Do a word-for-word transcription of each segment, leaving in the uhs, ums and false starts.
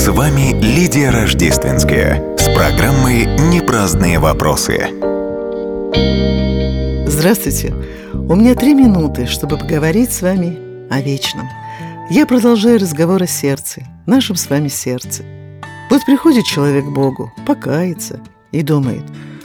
С вами Лидия Рождественская с программой «Непраздные вопросы». Здравствуйте! У меня три минуты, чтобы поговорить с вами о вечном. Я продолжаю разговор о сердце, нашем с вами сердце. Вот приходит человек к Богу, покается и думает,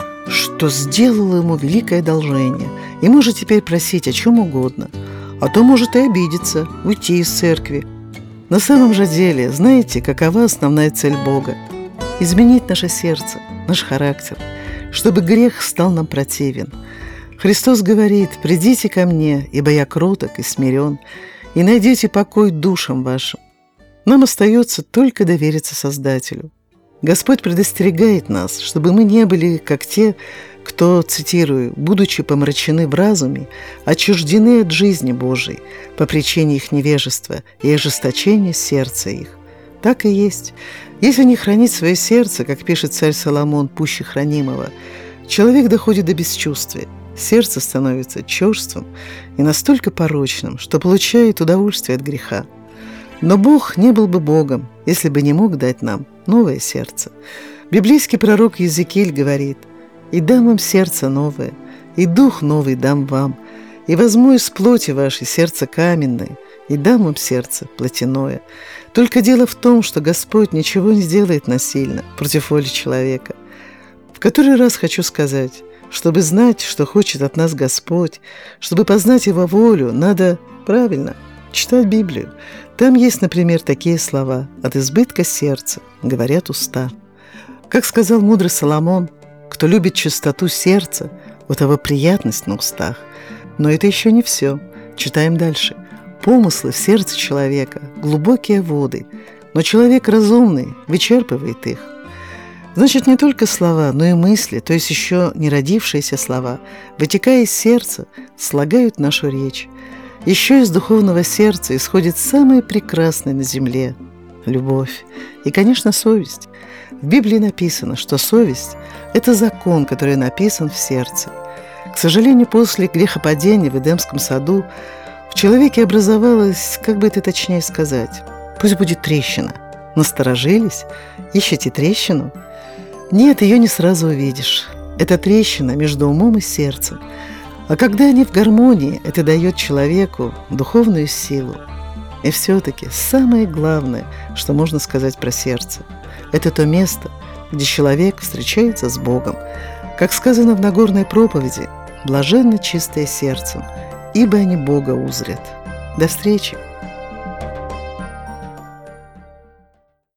что сделал ему великое одолжение и может теперь просить о чем угодно, а то может и обидеться, уйти из церкви. На самом же деле, знаете, какова основная цель Бога? Изменить наше сердце, наш характер, чтобы грех стал нам противен. Христос говорит: «Придите ко мне, ибо я кроток и смирен, и найдете покой душам вашим». Нам остается только довериться Создателю. Господь предостерегает нас, чтобы мы не были как те, кто, цитирую, «будучи помрачены в разуме, отчуждены от жизни Божией по причине их невежества и ожесточения сердца их». Так и есть. Если не хранить свое сердце, как пишет царь Соломон, пуще хранимого, человек доходит до бесчувствия. Сердце становится черствым и настолько порочным, что получает удовольствие от греха. Но Бог не был бы Богом, если бы не мог дать нам новое сердце. Библейский пророк Иезекииль говорит: «И дам вам сердце новое, и дух новый дам вам, и возьму из плоти вашей сердце каменное, и дам вам сердце плотяное». Только дело в том, что Господь ничего не сделает насильно против воли человека. В который раз хочу сказать, чтобы знать, что хочет от нас Господь, чтобы познать Его волю, надо, правильно, читать Библию. Там есть, например, такие слова: «От избытка сердца говорят уста». Как сказал мудрый Соломон: «Кто любит чистоту сердца, у того приятность на устах». Но это еще не все. Читаем дальше. «Помыслы в сердце человека – глубокие воды, но человек разумный вычерпывает их». Значит, не только слова, но и мысли, то есть еще не родившиеся слова, вытекая из сердца, слагают нашу речь. Еще из духовного сердца исходит самое прекрасное на земле – любовь и, конечно, совесть. В Библии написано, что совесть – это закон, который написан в сердце. К сожалению, после грехопадения в Эдемском саду в человеке образовалась, как бы это точнее сказать, пусть будет трещина. Насторожились? Ищете трещину? Нет, ее не сразу увидишь. Это трещина между умом и сердцем. А когда они в гармонии, это дает человеку духовную силу. И все-таки самое главное, что можно сказать про сердце, это то место, где человек встречается с Богом. Как сказано в Нагорной проповеди: «Блаженно чистое сердцем, ибо они Бога узрят». До встречи!